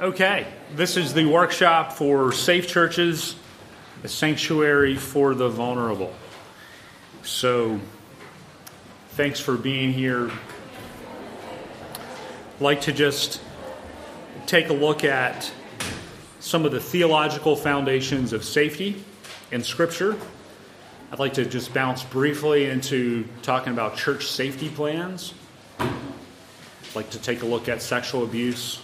Okay, this is the workshop for Safe Churches, a sanctuary for the vulnerable. So, thanks for being here. I'd like to just take a look at some of the theological foundations of safety in Scripture. I'd like to just bounce briefly into talking about church safety plans. I'd like to take a look at sexual abuse,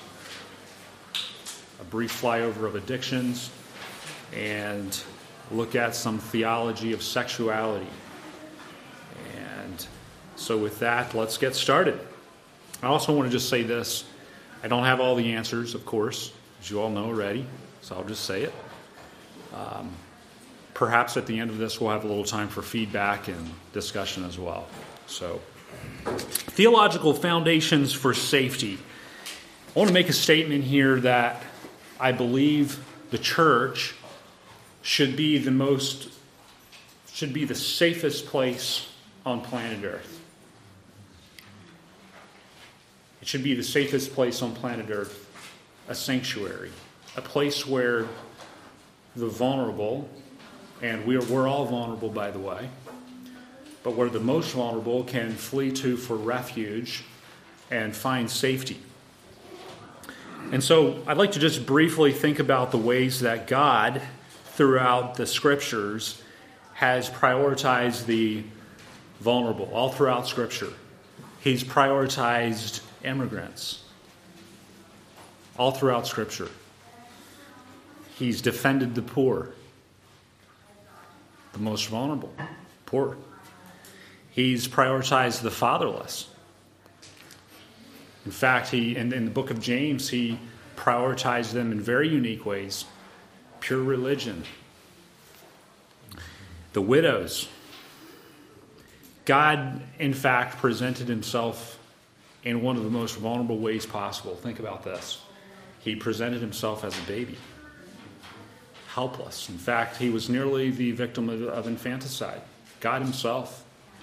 a brief flyover of addictions, and look at some theology of sexuality. And so with that, let's get started. I also want to just say this. I don't have all the answers, of course, as you all know already, so I'll just say it. Perhaps at the end of this, we'll have a little time for feedback and discussion as well. So, theological foundations for safety. I want to make a statement here that I believe the church should be the safest place on planet Earth. It should be the safest place on planet Earth, a sanctuary, a place where the vulnerable, and we're all vulnerable, by the way, but where the most vulnerable can flee to for refuge and find safety. And so I'd like to just briefly think about the ways that God, throughout the Scriptures, has prioritized the vulnerable. All throughout Scripture, He's prioritized immigrants. All throughout Scripture, He's defended the poor, the most vulnerable, poor. He's prioritized the fatherless. In fact, in the book of James, he prioritized them in very unique ways. Pure religion. The widows. God, in fact, presented himself in one of the most vulnerable ways possible. Think about this. He presented himself as a baby. Helpless. In fact, he was nearly the victim of infanticide. God himself.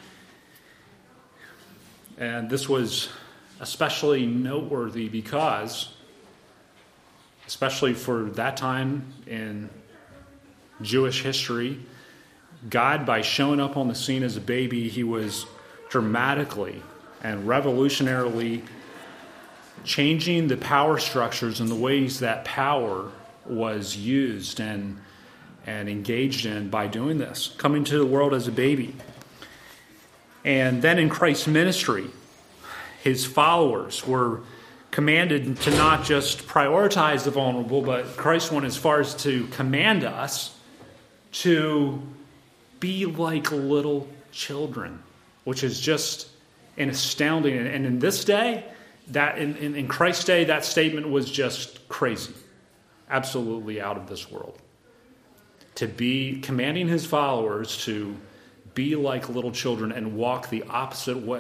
And this was especially noteworthy because, especially for that time in Jewish history, God, by showing up on the scene as a baby, he was dramatically and revolutionarily changing the power structures and the ways that power was used and engaged in by doing this, coming to the world as a baby. And then in Christ's ministry, his followers were commanded to not just prioritize the vulnerable, but Christ went as far as to command us to be like little children, which is just an astounding. And in this day, that in Christ's day, that statement was just crazy, absolutely out of this world. To be commanding his followers to be like little children and walk the opposite way,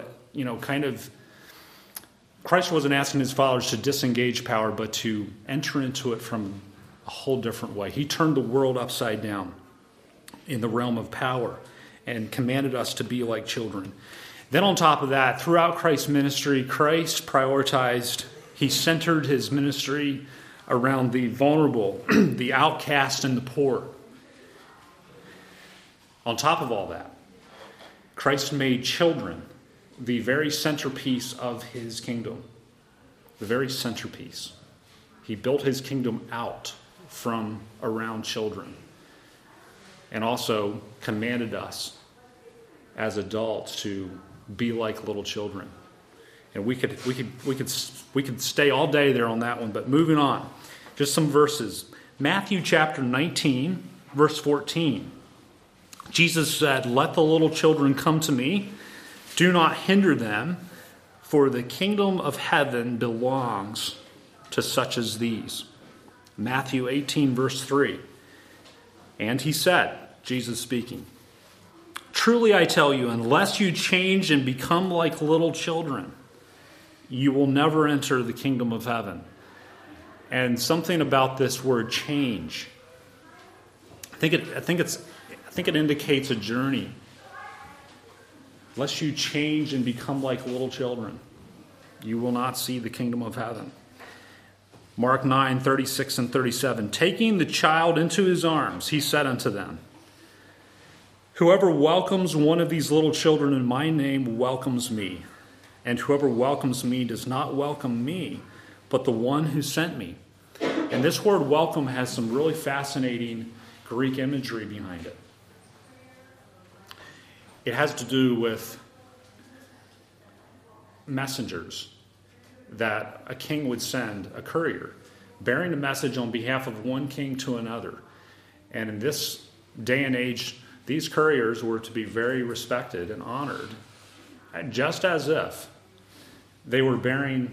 Christ wasn't asking his followers to disengage power, but to enter into it from a whole different way. He turned the world upside down in the realm of power and commanded us to be like children. Then on top of that, throughout Christ's ministry, Christ he centered his ministry around the vulnerable, the outcast, and the poor. On top of all that, Christ made children the very centerpiece of his kingdom. The very centerpiece. He built his kingdom out from around children. And also commanded us as adults to be like little children. And we could stay all day there on that one, but moving on. Just some verses. Matthew chapter 19, verse 14. Jesus said, "Let the little children come to me. Do not hinder them, for the kingdom of heaven belongs to such as these." Matthew 18, verse 3. And he said, Jesus speaking, "Truly I tell you, unless you change and become like little children, you will never enter the kingdom of heaven." And something about this word change, I think it indicates a journey. Unless you change and become like little children, you will not see the kingdom of heaven. Mark 9:36 and 37. Taking the child into his arms, he said unto them, whoever welcomes one of these little children in my name welcomes me. And whoever welcomes me does not welcome me, but the one who sent me. And this word welcome has some really fascinating Greek imagery behind it. It has to do with messengers that a king would send, a courier, bearing a message on behalf of one king to another. And in this day and age, these couriers were to be very respected and honored, just as if the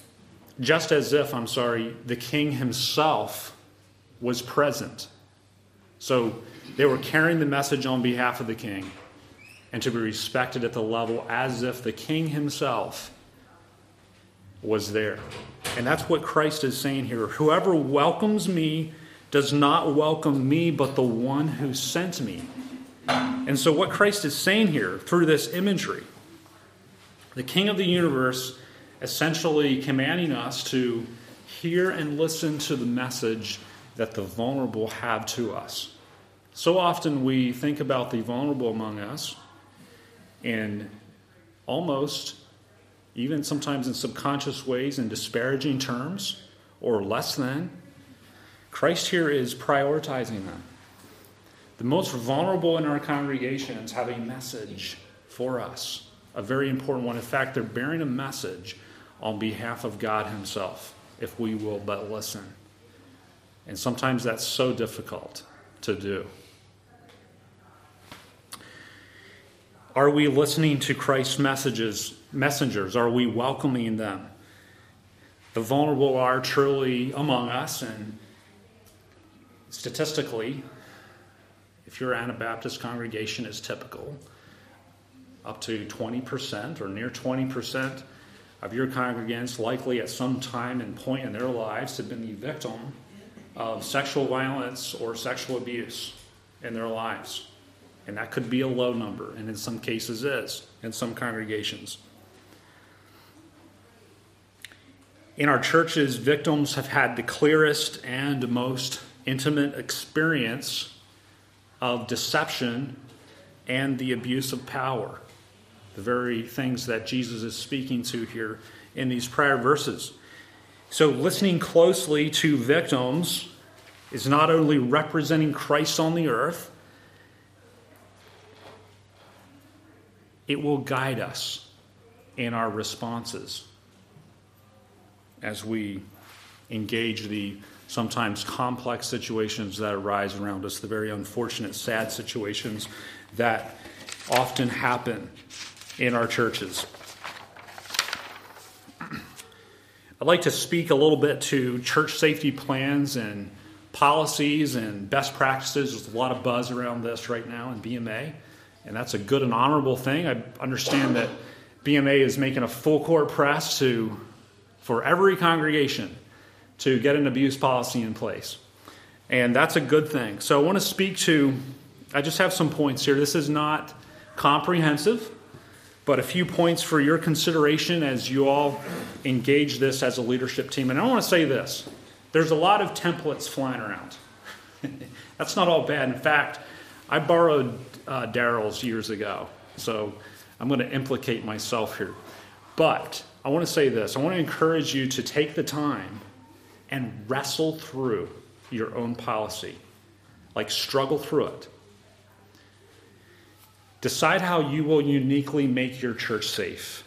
king himself was present. So they were carrying the message on behalf of the king and to be respected at the level as if the king himself was there. And that's what Christ is saying here. Whoever welcomes me does not welcome me, but the one who sent me. And so what Christ is saying here through this imagery, the King of the universe essentially commanding us to hear and listen to the message that the vulnerable have to us. So often we think about the vulnerable among us in almost, even sometimes in subconscious ways, in disparaging terms or less than. Christ here is prioritizing them. The most vulnerable in our congregations have a message for us, a very important one. In fact, they're bearing a message on behalf of God himself, if we will but listen. And sometimes that's so difficult to do. Are we listening to Christ's messengers? Are we welcoming them? The vulnerable are truly among us, and statistically, if your Anabaptist congregation is typical, up to 20% or near 20% of your congregants likely at some time and point in their lives have been the victim of sexual violence or sexual abuse in their lives. And that could be a low number, and in some cases is, in some congregations. In our churches, victims have had the clearest and most intimate experience of deception and the abuse of power, the very things that Jesus is speaking to here in these prior verses. So listening closely to victims is not only representing Christ on the earth, it will guide us in our responses as we engage the sometimes complex situations that arise around us, the very unfortunate, sad situations that often happen in our churches. I'd like to speak a little bit to church safety plans and policies and best practices. There's a lot of buzz around this right now in BMA, and that's a good and honorable thing. I understand that BMA is making a full court press for every congregation to get an abuse policy in place. And that's a good thing. So I want to speak to, I just have some points here. This is not comprehensive, but a few points for your consideration as you all engage this as a leadership team. And I want to say this. There's a lot of templates flying around. That's not all bad. In fact, I borrowed Daryl's years ago, so I'm going to implicate myself here. But I want to say this. I want to encourage you to take the time and wrestle through your own policy. Like, struggle through it. Decide how you will uniquely make your church safe.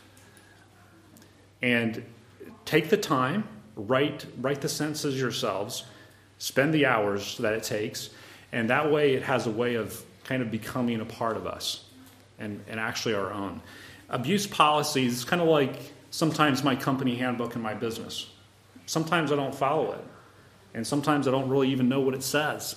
And take the time, write the sentences yourselves, spend the hours that it takes, and that way it has a way of kind of becoming a part of us and actually our own. Abuse policies is kind of like sometimes my company handbook in my business. Sometimes I don't follow it, and sometimes I don't really even know what it says.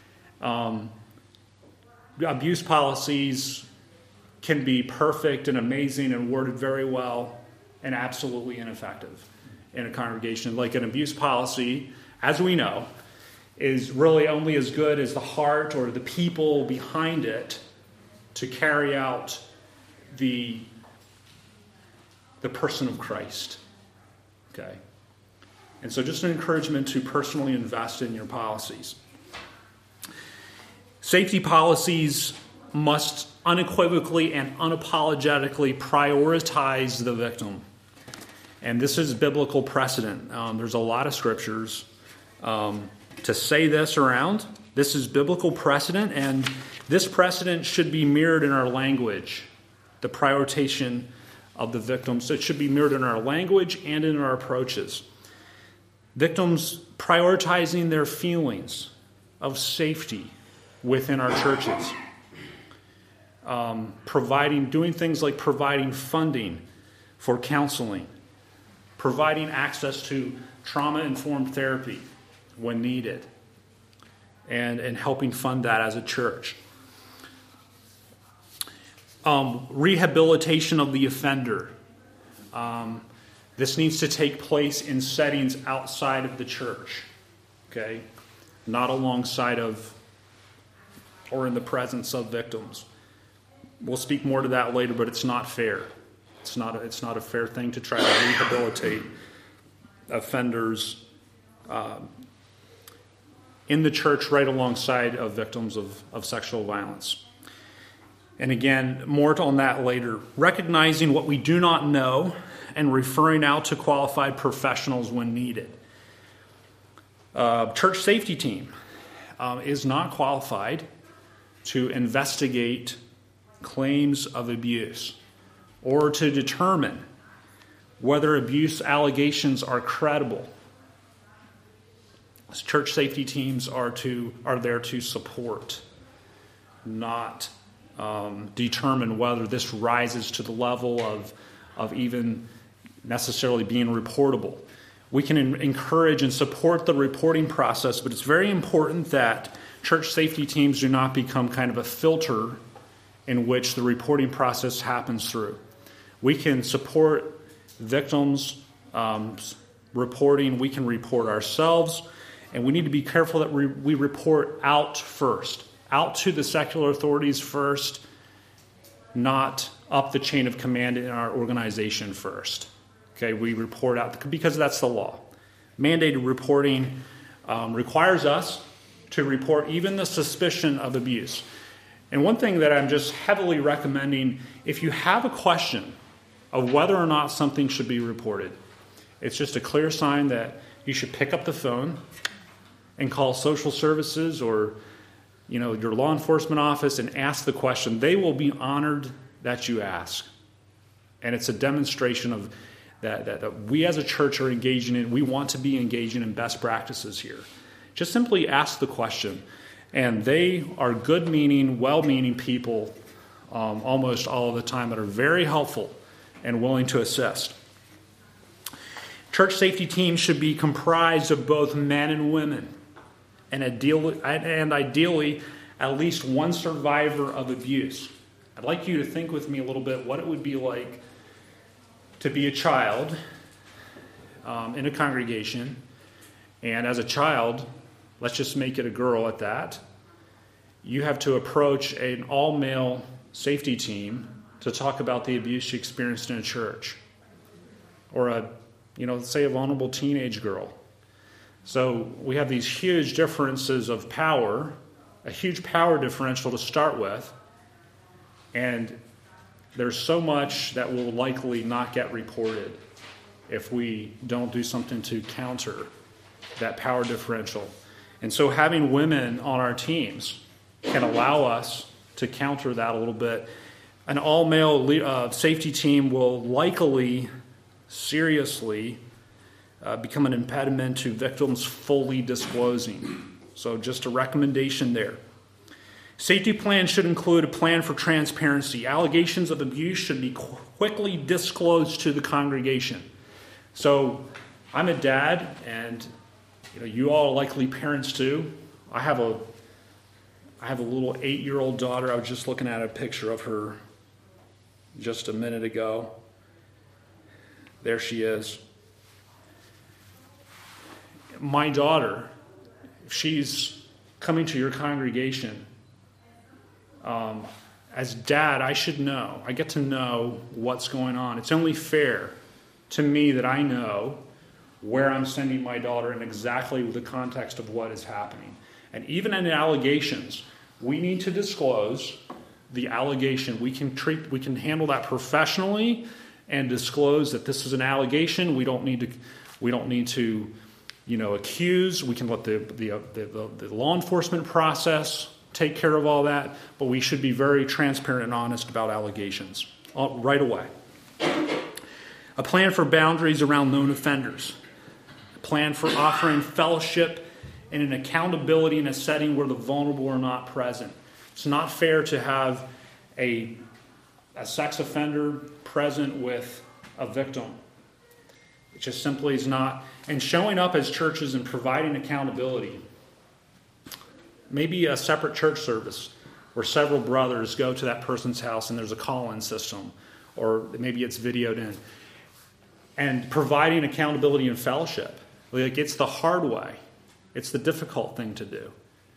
Abuse policies can be perfect and amazing and worded very well and absolutely ineffective in a congregation. Like an abuse policy, as we know, is really only as good as the heart or the people behind it to carry out the person of Christ. Okay? And so just an encouragement to personally invest in your policies. Safety policies must unequivocally and unapologetically prioritize the victim. And this is biblical precedent. There's a lot of scriptures to say this around. This is biblical precedent, and this precedent should be mirrored in our language. The prioritization of the victims, it should be mirrored in our language and in our approaches. Victims prioritizing their feelings of safety within our churches. Doing things like providing funding for counseling, providing access to trauma-informed therapy when needed, and helping fund that as a church. Rehabilitation of the offender. This needs to take place in settings outside of the church, okay? Not alongside of or in the presence of victims. We'll speak more to that later, but it's not fair. It's not a fair thing to try to rehabilitate offenders in the church right alongside of victims of sexual violence. And again, more on that later. Recognizing what we do not know and referring out to qualified professionals when needed. Church safety team is not qualified to investigate claims of abuse or to determine whether abuse allegations are credible. Church safety teams are there to support, not determine whether this rises to the level of even necessarily being reportable. We can encourage and support the reporting process, but it's very important that church safety teams do not become kind of a filter in which the reporting process happens through. We can support victims reporting. We can report ourselves, and we need to be careful that we report out first, out to the secular authorities first, not up the chain of command in our organization first. Okay, we report out because that's the law. Mandated reporting requires us to report even the suspicion of abuse. And one thing that I'm just heavily recommending, if you have a question of whether or not something should be reported, it's just a clear sign that you should pick up the phone and call social services or your law enforcement office and ask the question. They will be honored that you ask. And it's a demonstration of that we as a church are engaging in. We want to be engaging in best practices here. Just simply ask the question. And they are good-meaning, well-meaning people almost all of the time that are very helpful and willing to assist. Church safety teams should be comprised of both men and women, and ideally at least one survivor of abuse. I'd like you to think with me a little bit what it would be like to be a child in a congregation, and as a child, let's just make it a girl at that, you have to approach an all-male safety team to talk about the abuse you experienced in a church, or let's say a vulnerable teenage girl. So we have these huge differences of power, a huge power differential to start with, and there's so much that will likely not get reported if we don't do something to counter that power differential. And so having women on our teams can allow us to counter that a little bit. An all-male safety team will likely, seriously, become an impediment to victims fully disclosing. So just a recommendation there. Safety plans should include a plan for transparency. Allegations of abuse should be quickly disclosed to the congregation. So I'm a dad, and you all are likely parents too. I have a little 8-year-old daughter. I was just looking at a picture of her just a minute ago. There she is. My daughter, if she's coming to your congregation, as dad, I should know. I get to know what's going on. It's only fair to me that I know where I'm sending my daughter and exactly the context of what is happening. And even in allegations, we need to disclose the allegation. We can handle that professionally and disclose that this is an allegation. We don't need to accuse. We can let the law enforcement process take care of all that, but we should be very transparent and honest about allegations right away. A plan for boundaries around known offenders. A plan for offering fellowship and an accountability in a setting where the vulnerable are not present. It's not fair to have a sex offender present with a victim. It just simply is not. And showing up as churches and providing accountability. Maybe a separate church service where several brothers go to that person's house and there's a call-in system, or maybe it's videoed in. And providing accountability and fellowship. Like, it's the hard way. It's the difficult thing to do.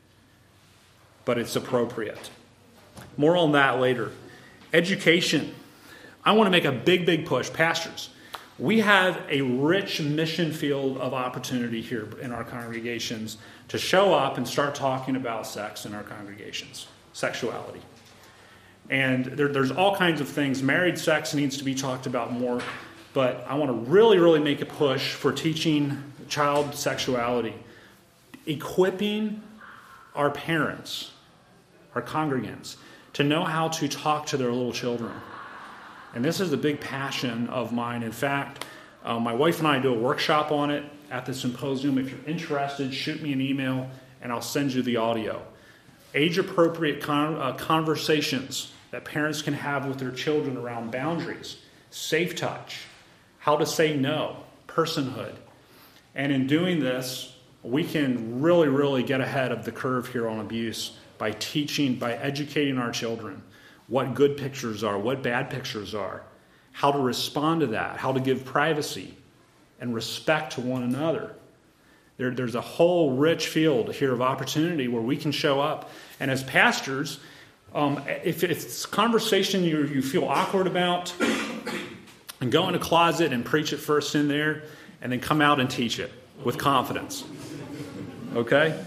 But it's appropriate. More on that later. Education. I want to make a big push. Pastors, we have a rich mission field of opportunity here in our congregations to show up and start talking about sex in our congregations, sexuality. And there's all kinds of things. Married sex needs to be talked about more, but I want to really make a push for teaching child sexuality, equipping our parents, our congregants, to know how to talk to their little children. And this is a big passion of mine. In fact, my wife and I do a workshop on it at the symposium. If you're interested, shoot me an email and I'll send you the audio. Age-appropriate conversations that parents can have with their children around boundaries, safe touch, how to say no, personhood. And in doing this, we can really get ahead of the curve here on abuse by educating our children what good pictures are, what bad pictures are, how to respond to that, how to give privacy and respect to one another. There's a whole rich field here of opportunity where we can show up. And as pastors, if it's a conversation you feel awkward about, and go in a closet and preach it first in there, and then come out and teach it with confidence. Okay?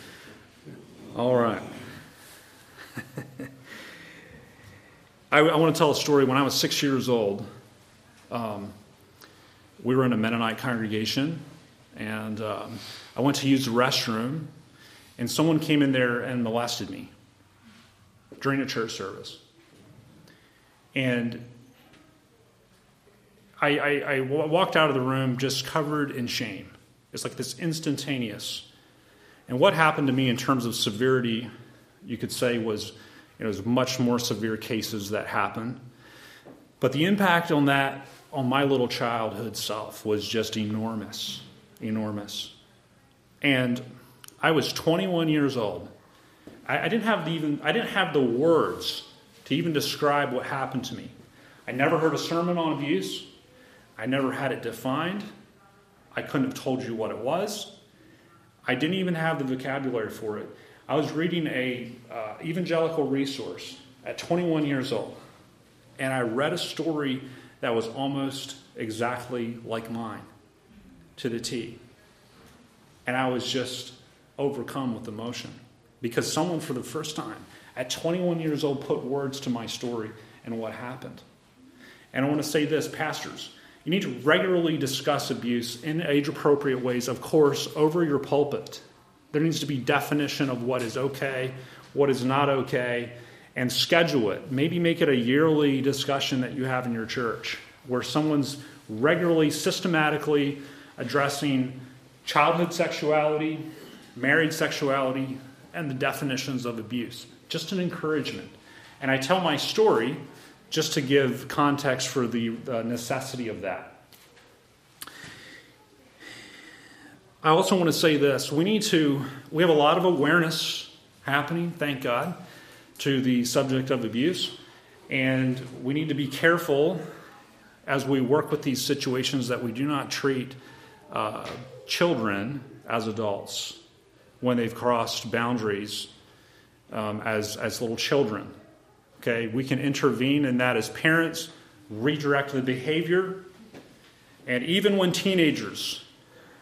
All right. I want to tell a story. When I was 6 years old, we were in a Mennonite congregation, and I went to use the restroom, and someone came in there and molested me during a church service. And I walked out of the room just covered in shame. It's like this instantaneous. And what happened to me in terms of severity, you could say, was much more severe cases that happened. But the impact on that, on my little childhood self, was just enormous. And I was 21 years old. I didn't have the words to even describe what happened to me. I never heard a sermon on abuse. I never had it defined. I couldn't have told you what it was. I didn't even have the vocabulary for it. I was reading a evangelical resource at 21 years old, and I read a story that was almost exactly like mine, to the T. And I was just overcome with emotion because someone for the first time at 21 years old put words to my story and what happened. And I want to say this, pastors, you need to regularly discuss abuse in age-appropriate ways, of course, over your pulpit. There needs to be definition of what is okay, what is not okay, and schedule it. Maybe make it a yearly discussion that you have in your church where someone's regularly, systematically addressing childhood sexuality, married sexuality, and the definitions of abuse. Just an encouragement. And I tell my story just to give context for the necessity of that. I also want to say this. We have a lot of awareness happening, thank God, to the subject of abuse. And we need to be careful as we work with these situations that we do not treat children as adults when they've crossed boundaries as little children. Okay, we can intervene in that as parents, redirect the behavior. And even when teenagers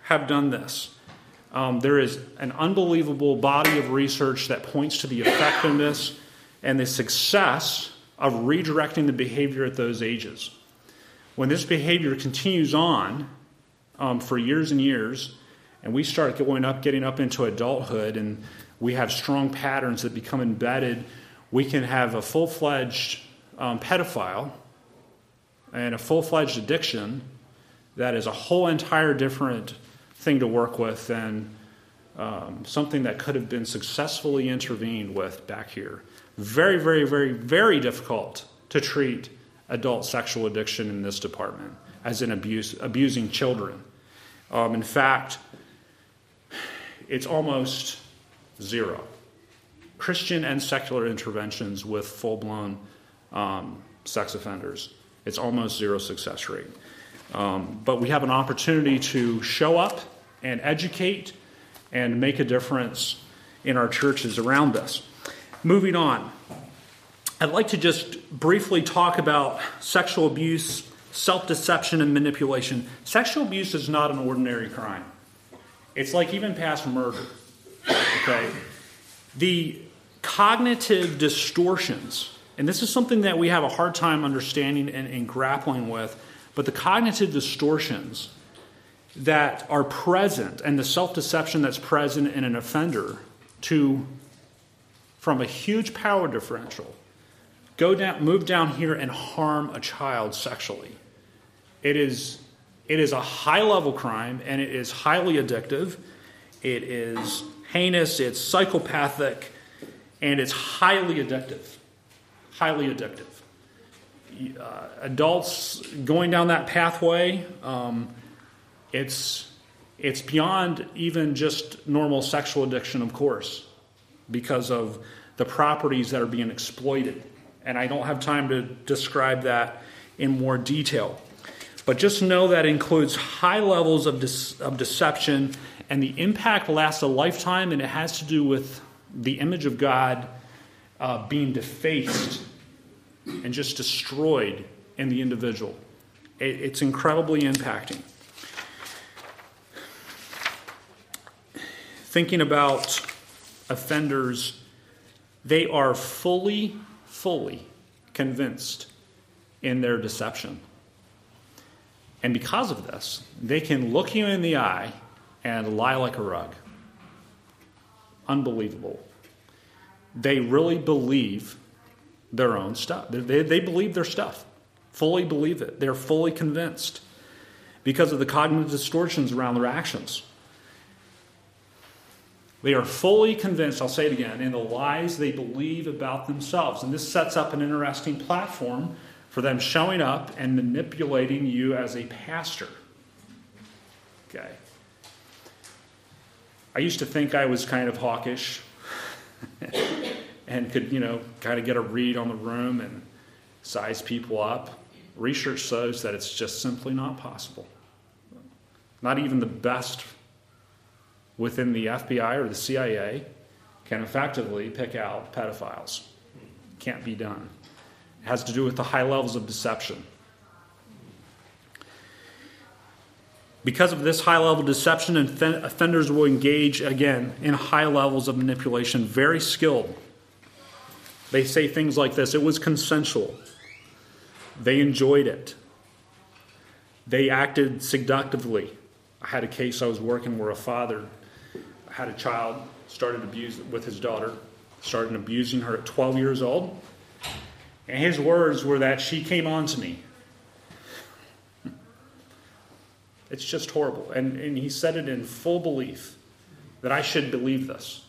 have done this. There is an unbelievable body of research that points to the effectiveness and the success of redirecting the behavior at those ages. When this behavior continues on for years and years, and we start getting up into adulthood, and we have strong patterns that become embedded, we can have a full-fledged pedophile and a full-fledged addiction that is a whole entire different thing to work with than something that could have been successfully intervened with back here. Very, very, very, very difficult to treat adult sexual addiction in this department, as in abusing children. In fact, it's almost zero. Christian and secular interventions with full-blown sex offenders, it's almost zero success rate. But we have an opportunity to show up and educate and make a difference in our churches around us. Moving on, I'd like to just briefly talk about sexual abuse, self-deception, and manipulation. Sexual abuse is not an ordinary crime. It's like even past murder. Okay? The cognitive distortions, and this is something that we have a hard time understanding and grappling with, but the cognitive distortions that are present and the self-deception that's present in an offender from a huge power differential, move down here and harm a child sexually. It is a high-level crime, and it is highly addictive. It is heinous, it's psychopathic, and it's highly addictive. Highly addictive. Adults going down that pathway, it's beyond even just normal sexual addiction, of course, because of the properties that are being exploited. And I don't have time to describe that in more detail. But just know that includes high levels of deception, and the impact lasts a lifetime, and it has to do with the image of God being defaced and just destroyed in the individual. It's incredibly impacting. Thinking about offenders, they are fully convinced in their deception. And because of this, they can look you in the eye and lie like a rug. Unbelievable. They really believe their own stuff. They believe their stuff. Fully believe it. They're fully convinced because of the cognitive distortions around their actions. They are fully convinced, I'll say it again, in the lies they believe about themselves. And this sets up an interesting platform for them showing up and manipulating you as a pastor. Okay. I used to think I was kind of hawkish and could, kind of get a read on the room and size people up. Research shows that it's just simply not possible. Not even the best within the FBI or the CIA can effectively pick out pedophiles. Can't be done. It has to do with the high levels of deception. Because of this high level of deception, offenders will engage, again, in high levels of manipulation, very skilled. They say things like this: it was consensual. They enjoyed it. They acted seductively. I had a case I was working where a father had a child, started abusing with his daughter, started abusing her at 12 years old. And his words were that she came on to me. It's just horrible. And he said it in full belief that I should believe this.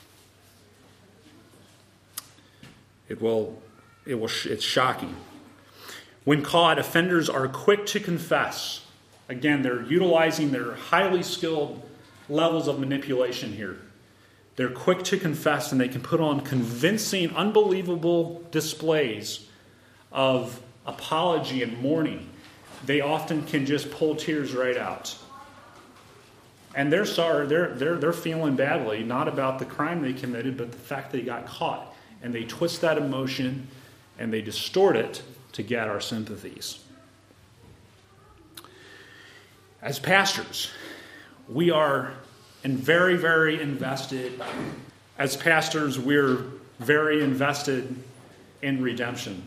It's shocking. When caught, offenders are quick to confess. Again, they're utilizing their highly skilled levels of manipulation here. They're quick to confess, and they can put on convincing, unbelievable displays of apology and mourning. They often can just pull tears right out. And they're sorry, they're feeling badly, not about the crime they committed, but the fact they got caught. And they twist that emotion and they distort it to get our sympathies. As pastors, we are very, very invested. As pastors, we're very invested in redemption.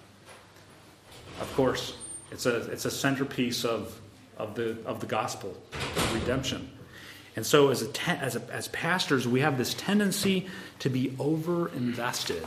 Of course, it's a centerpiece of the gospel, redemption. And so as pastors, we have this tendency to be over-invested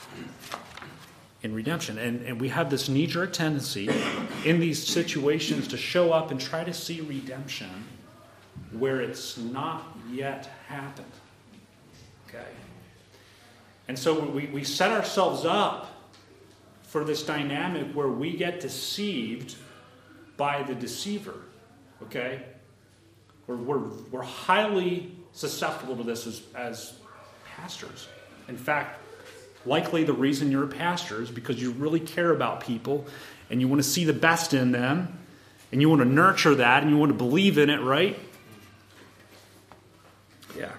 in redemption. And we have this knee-jerk tendency in these situations to show up and try to see redemption where it's not yet happened. Okay? And so we set ourselves up for this dynamic where we get deceived by the deceiver. Okay? We're highly susceptible to this as pastors. In fact, likely the reason you're a pastor is because you really care about people and you want to see the best in them and you want to nurture that and you want to believe in it, right? Yeah.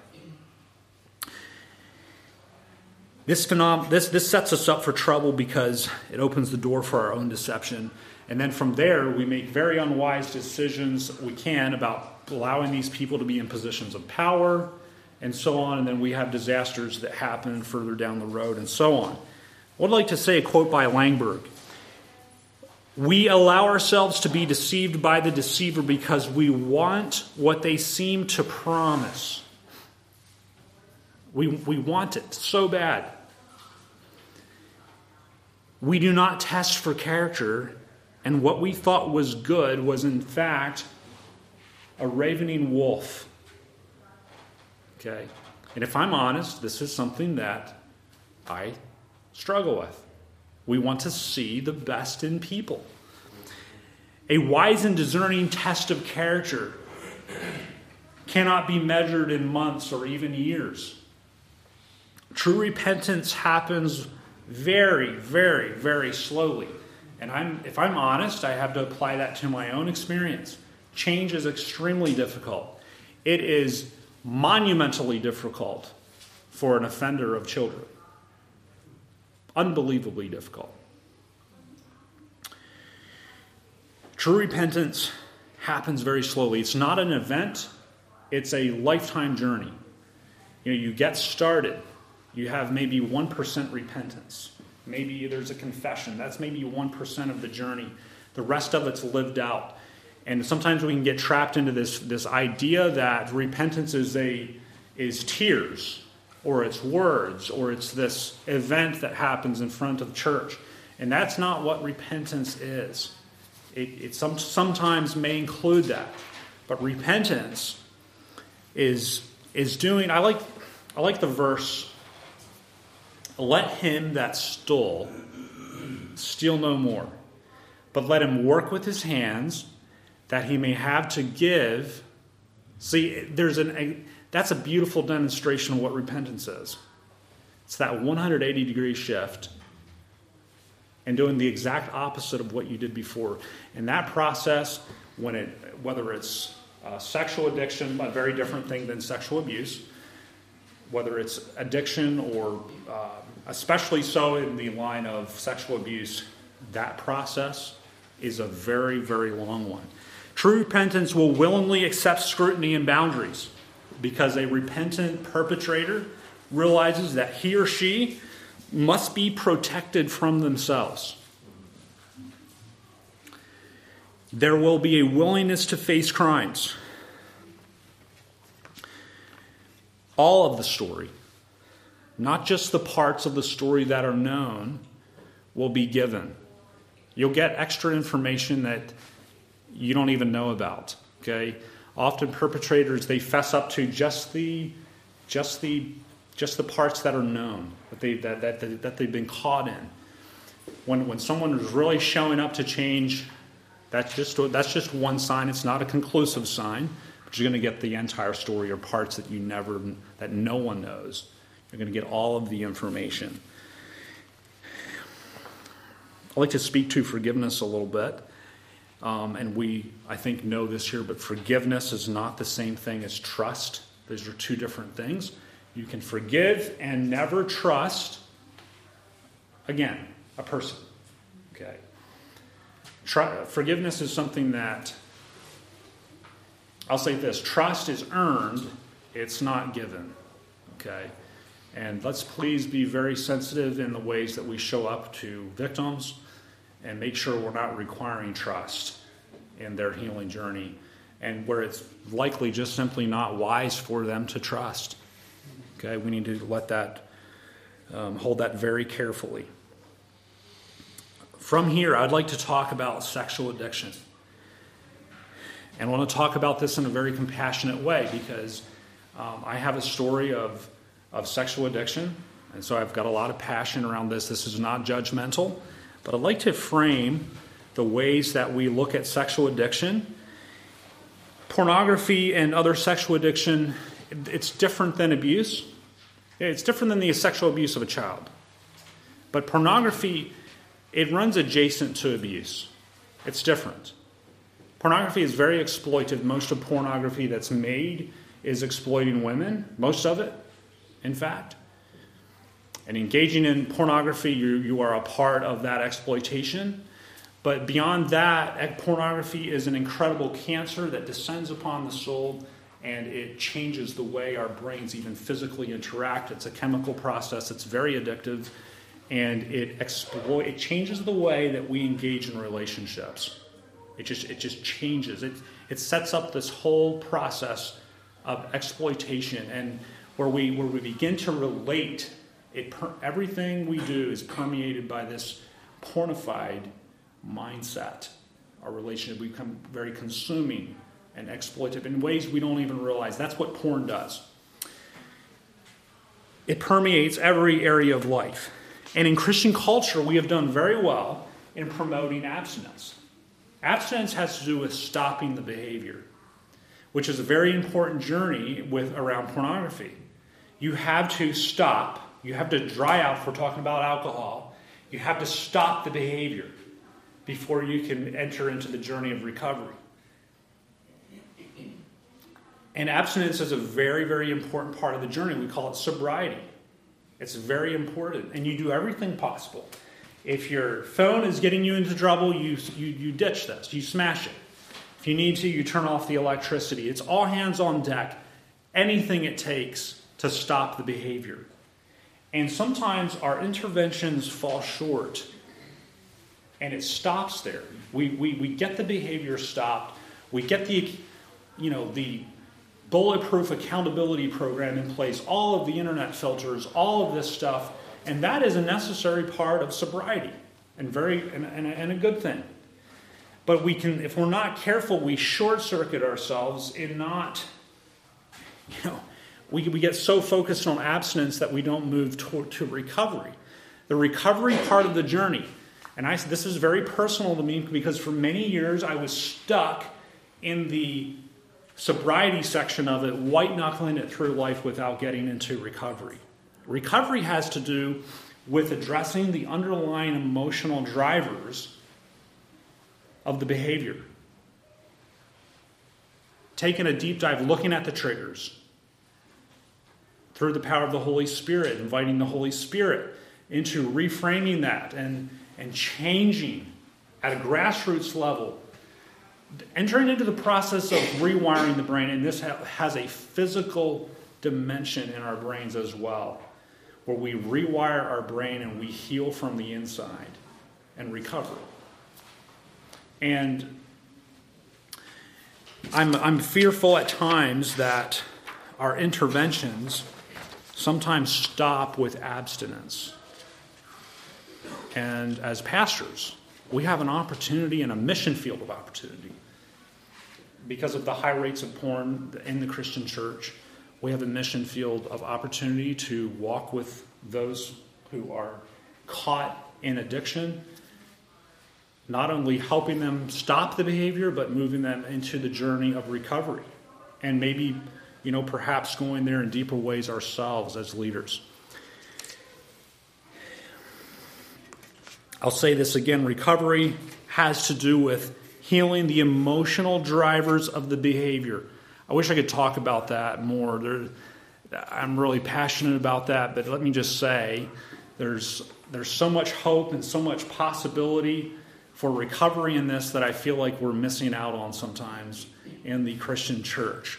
This sets us up for trouble because it opens the door for our own deception. And then from there, we make very unwise decisions we can about allowing these people to be in positions of power and so on. And then we have disasters that happen further down the road and so on. I would like to say a quote by Langberg. We allow ourselves to be deceived by the deceiver because we want what they seem to promise. We want it so bad. We do not test for character, and what we thought was good was in fact a ravening wolf. Okay? And if I'm honest, this is something that I struggle with. We want to see the best in people. A wise and discerning test of character cannot be measured in months or even years. True repentance happens very, very, very slowly. And if I'm honest, I have to apply that to my own experience. Change is extremely difficult. It is monumentally difficult for an offender of children. Unbelievably difficult. True repentance happens very slowly. It's not an event. It's a lifetime journey. You get started. You have maybe 1% repentance. Maybe there's a confession. That's maybe 1% of the journey. The rest of it's lived out. And sometimes we can get trapped into this idea that repentance is tears, or it's words, or it's this event that happens in front of church. And that's not what repentance is. It sometimes may include that. But repentance is doing, I like the verse, let him that stole steal no more, but let him work with his hands that he may have to give. See, that's a beautiful demonstration of what repentance is. It's that 180-degree shift and doing the exact opposite of what you did before. And that process, whether it's sexual addiction, a very different thing than sexual abuse, whether it's addiction or especially so in the line of sexual abuse, that process is a very, very long one. True repentance will willingly accept scrutiny and boundaries because a repentant perpetrator realizes that he or she must be protected from themselves. There will be a willingness to face crimes. All of the story, not just the parts of the story that are known, will be given. You'll get extra information that you don't even know about. Okay? Often perpetrators, they fess up to just the parts that are known, that they've been caught in. When someone is really showing up to change, that's just one sign. It's not a conclusive sign, but you're going to get the entire story or parts that that no one knows. You're going to get all of the information. I'd like to speak to forgiveness a little bit. And we, I think, know this here, but forgiveness is not the same thing as trust. Those are two different things. You can forgive and never trust, again, a person. Okay. Forgiveness is something that I'll say this, trust is earned, it's not given. Okay? And let's please be very sensitive in the ways that we show up to victims and make sure we're not requiring trust in their healing journey, and where it's likely just simply not wise for them to trust. Okay, we need to let that, hold that very carefully. From here, I'd like to talk about sexual addiction. And I want to talk about this in a very compassionate way, because I have a story of sexual addiction, and so I've got a lot of passion around this. This is not judgmental, but I'd like to frame the ways that we look at sexual addiction. Pornography and other sexual addiction, it's different than abuse. It's different than the sexual abuse of a child. But pornography, it runs adjacent to abuse. It's different. Pornography is very exploitive. Most of pornography that's made is exploiting women, most of it, in fact. And engaging in pornography, you are a part of that exploitation. But beyond that, pornography is an incredible cancer that descends upon the soul, and it changes the way our brains even physically interact. It's a chemical process. It's very addictive, and it changes the way that we engage in relationships. It just changes. It sets up this whole process of exploitation, and where we begin to relate. Everything we do is permeated by this pornified mindset. Our relationship become very consuming and exploitative in ways we don't even realize. That's what porn does. It permeates every area of life. And in Christian culture, we have done very well in promoting abstinence. Abstinence has to do with stopping the behavior, which is a very important journey around pornography. You have to stop. You have to dry out, if we're talking about alcohol. You have to stop the behavior before you can enter into the journey of recovery. And abstinence is a very, very important part of the journey. We call it sobriety. It's very important. And you do everything possible. If your phone is getting you into trouble, you ditch this. You smash it. If you need to, you turn off the electricity. It's all hands on deck. Anything it takes to stop the behavior. And sometimes our interventions fall short, and it stops there. We get the behavior stopped. We get the bulletproof accountability program in place, all of the internet filters, all of this stuff, and that is a necessary part of sobriety, and a good thing. But if we're not careful, we short circuit ourselves in not, we get so focused on abstinence that we don't move to recovery. The recovery part of the journey, and this is very personal to me, because for many years I was stuck in the sobriety section of it, white-knuckling it through life without getting into recovery. Recovery has to do with addressing the underlying emotional drivers of the behavior. Taking a deep dive, looking at the triggers. Through the power of the Holy Spirit, inviting the Holy Spirit into reframing that and changing at a grassroots level. Entering into the process of rewiring the brain, and this has a physical dimension in our brains as well, where we rewire our brain and we heal from the inside and recover. And I'm fearful at times that our interventions sometimes stop with abstinence. And as pastors, we have an opportunity and a mission field of opportunity. Because of the high rates of porn in the Christian church, we have a mission field of opportunity to walk with those who are caught in addiction, not only helping them stop the behavior, but moving them into the journey of recovery. And maybe, perhaps going there in deeper ways ourselves as leaders. I'll say this again, recovery has to do with healing the emotional drivers of the behavior. I wish I could talk about that more. I'm really passionate about that, but let me just say there's so much hope and so much possibility for recovery in this that I feel like we're missing out on sometimes. in the Christian church.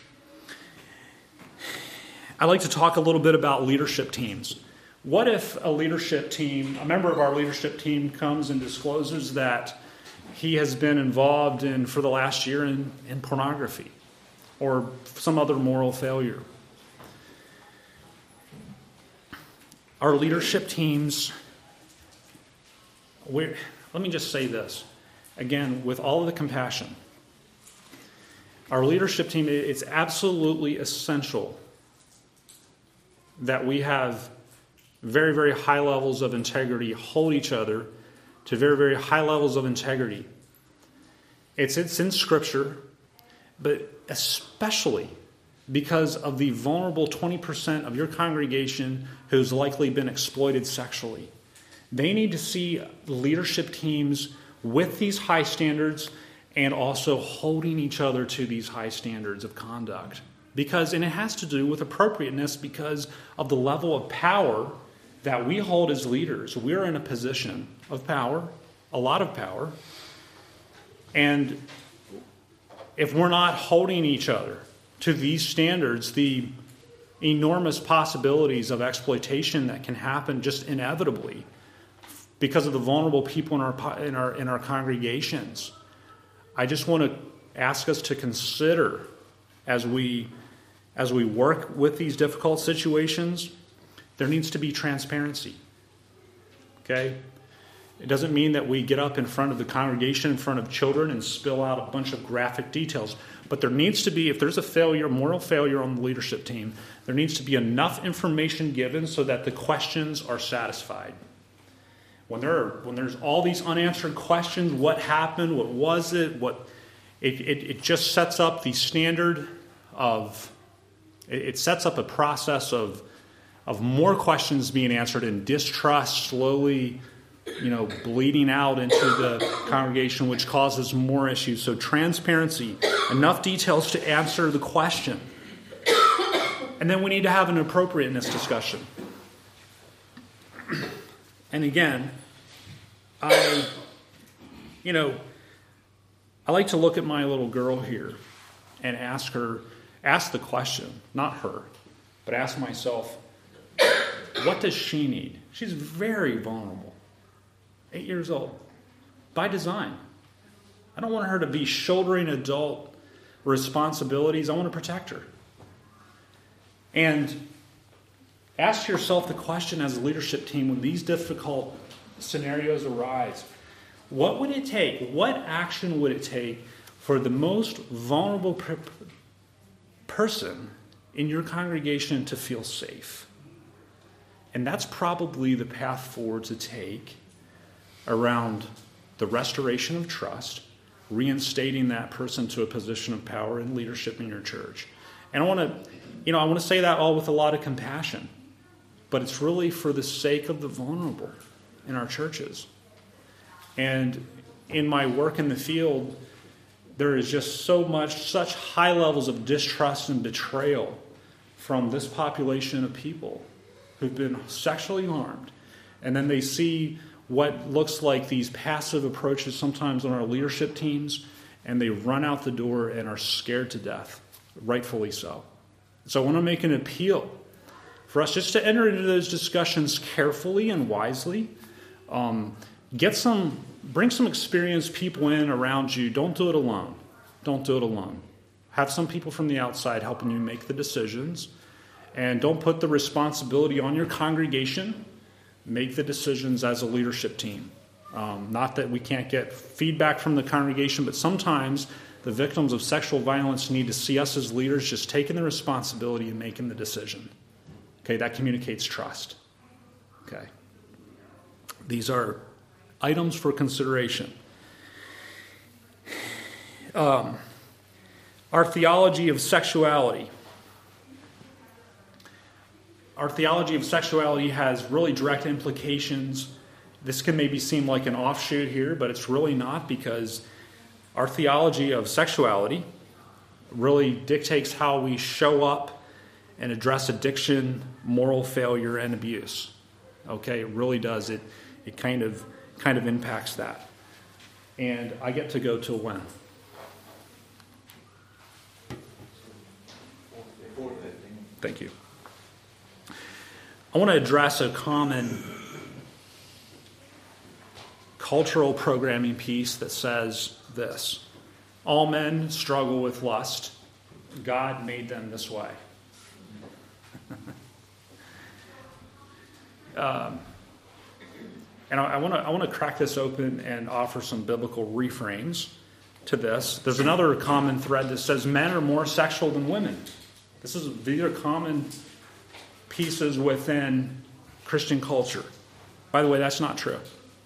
I'd like to talk a little bit about leadership teams. What if a member of our leadership team comes and discloses that he has been involved for the last year in pornography or some other moral failure? Our leadership teams, let me just say this, again, with all of the compassion. Our leadership team, it's absolutely essential that we have very, very high levels of integrity, hold each other to very, very high levels of integrity. It's in Scripture, but especially because of the vulnerable 20% of your congregation who's likely been exploited sexually. They need to see leadership teams with these high standards and also holding each other to these high standards of conduct. And it has to do with appropriateness because of the level of power that we hold as leaders. We're in a position of power, a lot of power. And if we're not holding each other to these standards, the enormous possibilities of exploitation that can happen just inevitably because of the vulnerable people in our congregations. I just want to ask us to consider as we work with these difficult situations, there needs to be transparency. Okay? It doesn't mean that we get up in front of the congregation, in front of children, and spill out a bunch of graphic details. But there needs to be, if there's a moral failure on the leadership team, there needs to be enough information given so that the questions are satisfied. When there's all these unanswered questions, what happened, what was it, it just sets up the standard of, it sets up a process of more questions being answered and distrust slowly, bleeding out into the congregation, which causes more issues. So transparency, enough details to answer the question. And then we need to have an appropriateness discussion. And again, I like to look at my little girl here and ask the question, not her, but ask myself, what does she need? She's very vulnerable. 8 years old. By design. I don't want her to be shouldering adult responsibilities. I want to protect her. And ask yourself the question as a leadership team when these difficult scenarios arise. What would it take? What action would it take for the most vulnerable person in your congregation to feel safe? And that's probably the path forward to take around the restoration of trust, reinstating that person to a position of power and leadership in your church. And I want to say that all with a lot of compassion, but it's really for the sake of the vulnerable in our churches. And in my work in the field, there is just such high levels of distrust and betrayal from this population of people who've been sexually harmed. And then they see what looks like these passive approaches sometimes on our leadership teams, and they run out the door and are scared to death, rightfully so. So I want to make an appeal for us just to enter into those discussions carefully and wisely. Bring some experienced people in around you. Don't do it alone. Don't do it alone. Have some people from the outside helping you make the decisions. And don't put the responsibility on your congregation. Make the decisions as a leadership team. Not that we can't get feedback from the congregation, but sometimes the victims of sexual violence need to see us as leaders just taking the responsibility and making the decision. Okay, that communicates trust. Okay. These are items for consideration. Our theology of sexuality. Our theology of sexuality has really direct implications. This can maybe seem like an offshoot here, but it's really not, because our theology of sexuality really dictates how we show up and address addiction, moral failure, and abuse. Okay, it really does. It kind of impacts that. And I get to go till when? Thank you. I want to address a common cultural programming piece that says this: all men struggle with lust. God made them this way. And I want to crack this open and offer some biblical reframes to this. There's another common thread that says men are more sexual than women. These are common pieces within Christian culture. By the way, that's not true.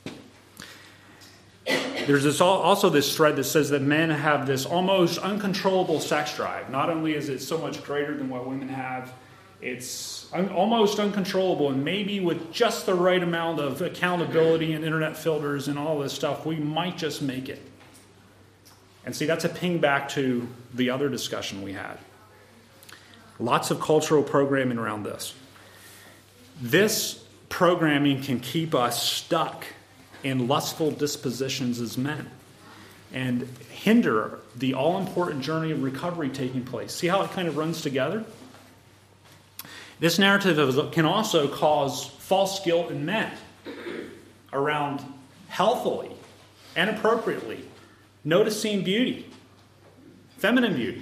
There's also this thread that says that men have this almost uncontrollable sex drive. Not only is it so much greater than what women have, it's almost uncontrollable, and maybe with just the right amount of accountability and internet filters and all this stuff, we might just make it. And see, that's a ping back to the other discussion we had. Lots of cultural programming around this. This programming can keep us stuck in lustful dispositions as men and hinder the all-important journey of recovery taking place. See how it kind of runs together? This narrative can also cause false guilt in men around healthily and appropriately noticing beauty, feminine beauty.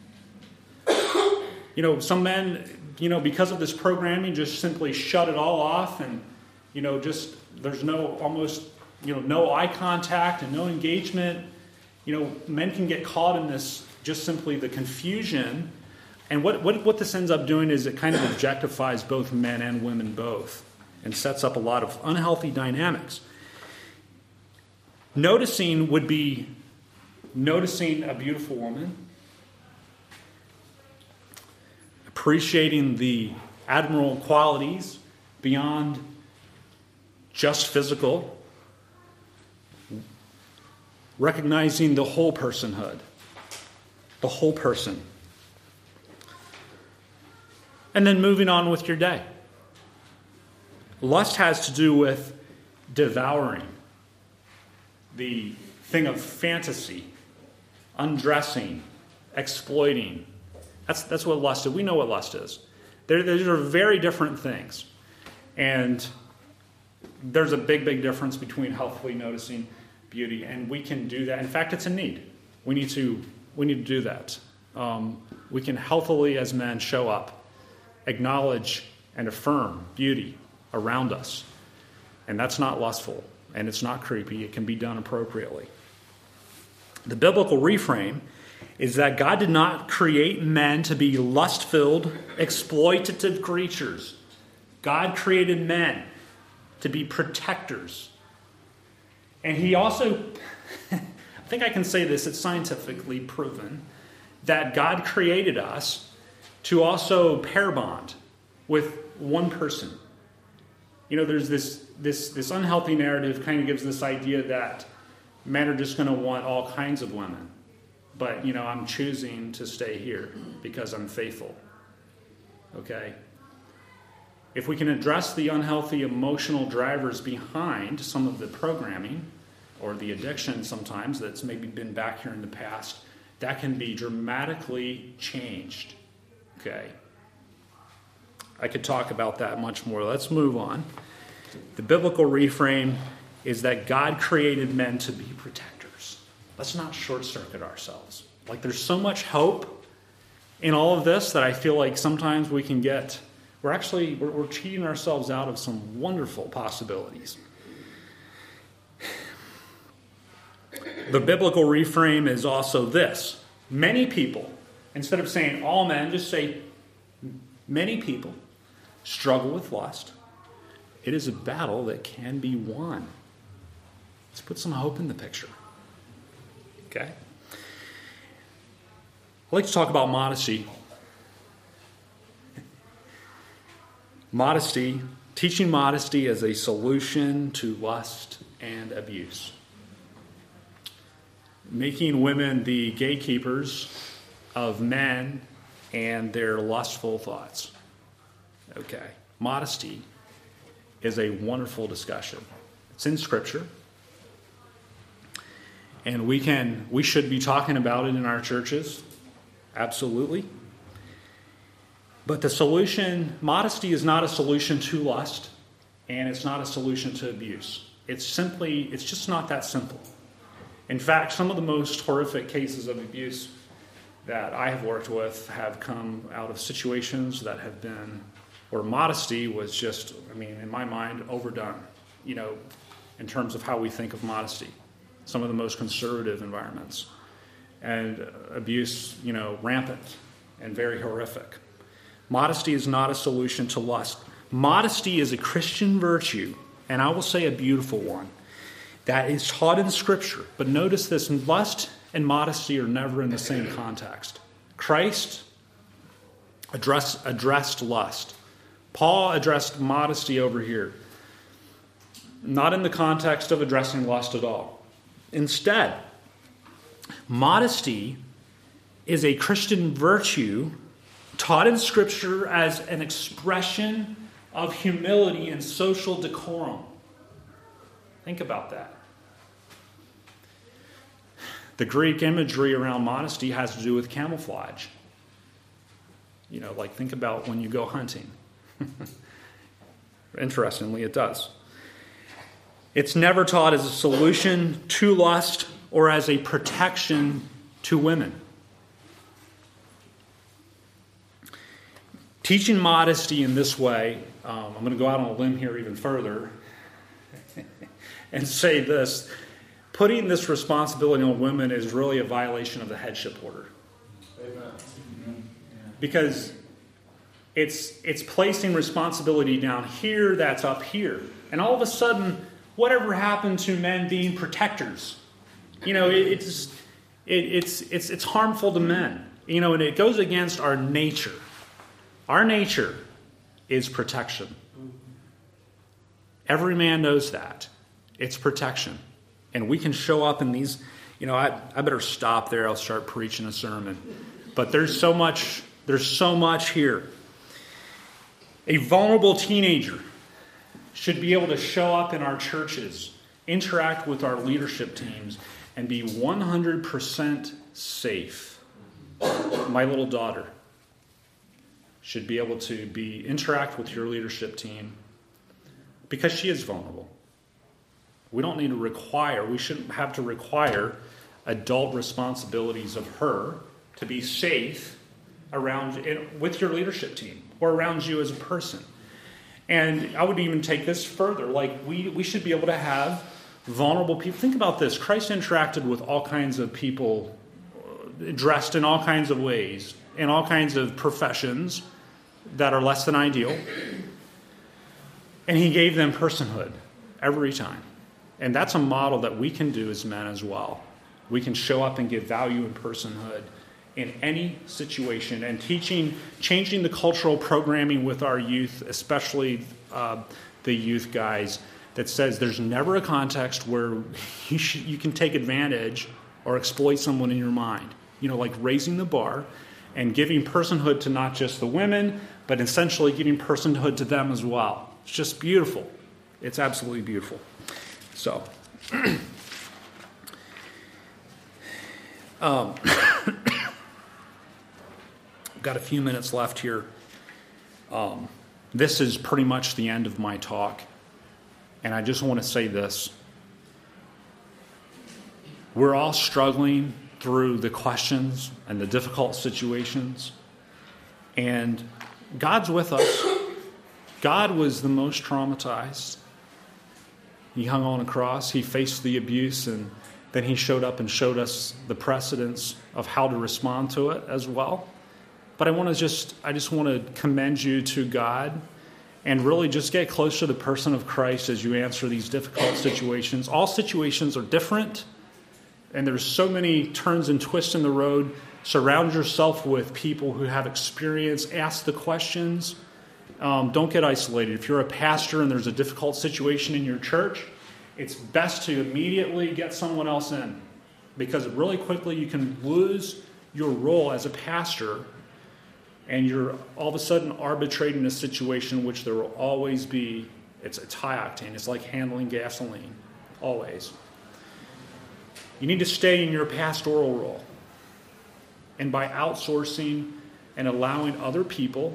Some men, because of this programming, just simply shut it all off, and, just there's no eye contact and no engagement. Men can get caught in this, just simply the confusion. And what this ends up doing is it kind of objectifies both men and women both and sets up a lot of unhealthy dynamics. Noticing would be noticing a beautiful woman, appreciating the admirable qualities beyond just physical, recognizing the whole personhood, the whole person. And then moving on with your day. Lust has to do with devouring, the thing of fantasy, undressing, exploiting. That's what lust is. We know what lust is. These are very different things. And there's a big, big difference between healthfully noticing beauty, and we can do that. In fact, it's a need. We need to do that. We can healthily, as men, show up, acknowledge and affirm beauty around us. And that's not lustful, and it's not creepy. It can be done appropriately. The biblical reframe is that God did not create men to be lust-filled, exploitative creatures. God created men to be protectors. And he also, I think I can say this, it's scientifically proven, that God created us to also pair bond with one person. There's this unhealthy narrative kind of gives this idea that men are just going to want all kinds of women. But, I'm choosing to stay here because I'm faithful. Okay? If we can address the unhealthy emotional drivers behind some of the programming or the addiction sometimes that's maybe been back here in the past, that can be dramatically changed. Okay. I could talk about that much more. Let's move on. The biblical reframe is that God created men to be protectors. Let's not short-circuit ourselves. There's so much hope in all of this that I feel like sometimes we can get, we're cheating ourselves out of some wonderful possibilities. The biblical reframe is also this. Many people, instead of saying all men, just say many people struggle with lust. It is a battle that can be won. Let's put some hope in the picture. Okay? I'd like to talk about modesty. Modesty, teaching modesty as a solution to lust and abuse. Making women the gatekeepers of men and their lustful thoughts. Okay. Modesty is a wonderful discussion. It's in Scripture. And we should be talking about it in our churches. Absolutely. But the solution, modesty is not a solution to lust, and it's not a solution to abuse. It's just not that simple. In fact, some of the most horrific cases of abuse that I have worked with have come out of situations that have been, where modesty was just, in my mind, overdone, in terms of how we think of modesty. Some of the most conservative environments. And abuse, rampant and very horrific. Modesty is not a solution to lust. Modesty is a Christian virtue, and I will say a beautiful one, that is taught in Scripture. But notice this, lust and modesty are never in the same context. Christ addressed lust. Paul addressed modesty over here. Not in the context of addressing lust at all. Instead, modesty is a Christian virtue taught in Scripture as an expression of humility and social decorum. Think about that. The Greek imagery around modesty has to do with camouflage. Think about when you go hunting. Interestingly, it does. It's never taught as a solution to lust or as a protection to women. Teaching modesty in this way, I'm going to go out on a limb here even further and say this. Putting this responsibility on women is really a violation of the headship order. Amen. Because it's placing responsibility down here that's up here. And all of a sudden, whatever happened to men being protectors? It's harmful to men. And it goes against our nature. Our nature is protection. Every man knows that. It's protection. And we can show up in these, I better stop there. I'll start preaching a sermon. But there's so much here. A vulnerable teenager should be able to show up in our churches, interact with our leadership teams, and be 100% safe. My little daughter should be able to interact with your leadership team because she is vulnerable. We shouldn't have to require adult responsibilities of her to be safe with your leadership team or around you as a person. And I would even take this further. We should be able to have vulnerable people. Think about this. Christ interacted with all kinds of people dressed in all kinds of ways, in all kinds of professions that are less than ideal. And he gave them personhood every time. And that's a model that we can do as men as well. We can show up and give value and personhood in any situation. And changing the cultural programming with our youth, especially the youth guys, that says there's never a context where you can take advantage or exploit someone in your mind. Raising the bar and giving personhood to not just the women, but essentially giving personhood to them as well. It's just beautiful. It's absolutely beautiful. So, got a few minutes left here. This is pretty much the end of my talk. And I just want to say this. We're all struggling through the questions and the difficult situations. And God's with us. God was the most traumatized. He hung on a cross. He faced the abuse, and then he showed up and showed us the precedents of how to respond to it as well. But I just want to commend you to God and really just get close to the person of Christ as you answer these difficult situations. All situations are different, and there's so many turns and twists in the road. Surround yourself with people who have experience. Ask the questions. Don't get isolated. If you're a pastor and there's a difficult situation in your church, it's best to immediately get someone else in, because really quickly you can lose your role as a pastor, and you're all of a sudden arbitrating a situation which there will always be. It's high octane. It's like handling gasoline, always. You need to stay in your pastoral role. And by outsourcing and allowing other people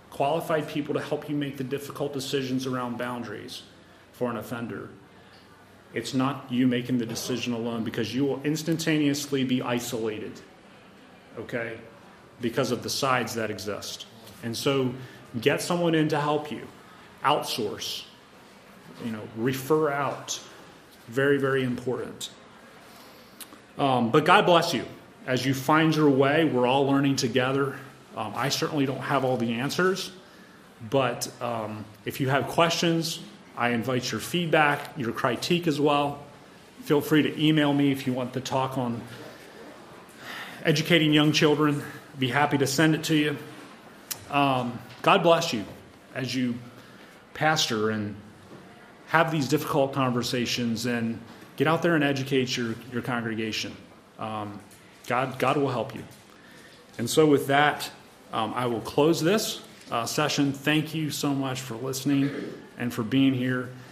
qualified people to help you make the difficult decisions around boundaries for an offender. It's not you making the decision alone, because you will instantaneously be isolated, okay, because of the sides that exist. And so get someone in to help you. Outsource. Refer out. Very, very important. But God bless you. As you find your way, we're all learning together. I certainly don't have all the answers, but if you have questions, I invite your feedback, your critique as well. Feel free to email me if you want the talk on educating young children. I'd be happy to send it to you. God bless you as you pastor and have these difficult conversations and get out there and educate your congregation. God will help you. And so with that, I will close this session. Thank you so much for listening and for being here.